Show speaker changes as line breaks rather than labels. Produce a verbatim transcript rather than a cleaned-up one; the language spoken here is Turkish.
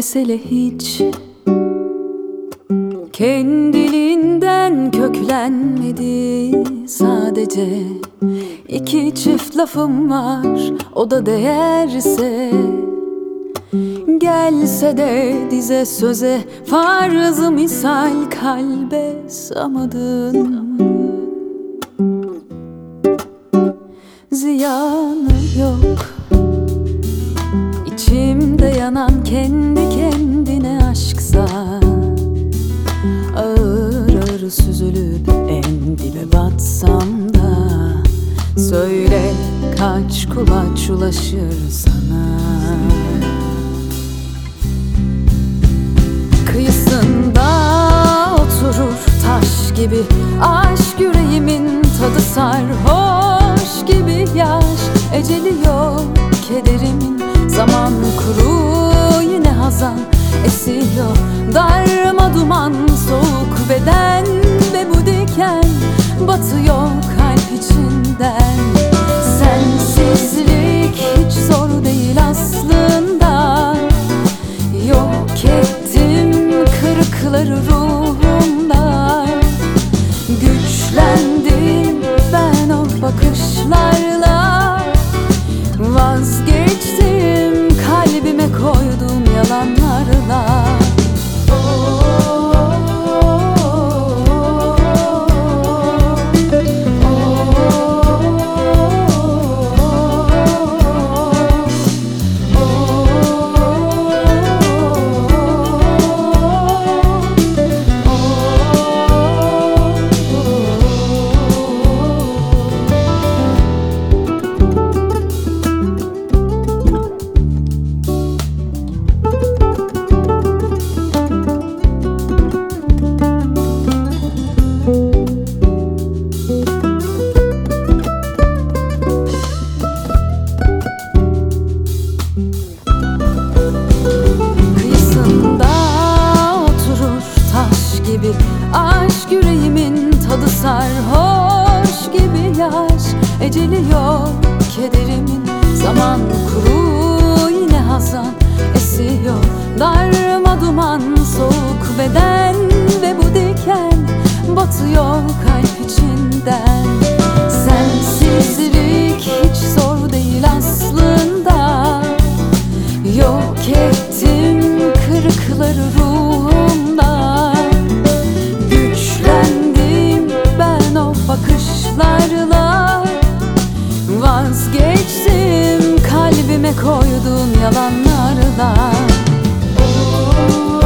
mesele hiç kendiliğinden köklenmedi. Sadece iki çift lafım var, o da değerse gelse de dize söze, farzı misal kalbe sığamadın. Ziyanı yok İçimde yanan kendi kendine aşksa, ağır ağır süzülüp en dibe batsam da, söyle kaç kulaç ulaşır sana. Kıyısında oturur taş gibi aşk, yüreğimin tadı sarhoş gibi yaş. Eceli yok kederimin, zaman kuru yine hazan esiyor. Darma duman soğuk beden ve bu diken batıyor kalp içinden. Sensizlik hiç zor değil aslında, yok ettim kırıkları ruhumda. Güçlendim ben o bakışlarla, vazgeçtim kalbime koyduğum yalanlarla. Aşk yüreğimin tadı sarhoş gibi yaş. Eceli yok kederimin, zaman kuru yine hazan esiyor. Darma duman soğuk beden ve bu diken batıyor kalp içinden. Sensizlik hiç zor değil aslında, yok ettim kırıkları ruhumda. Bakışlarla vazgeçtim kalbime koyduğun yalanlarla. Oh.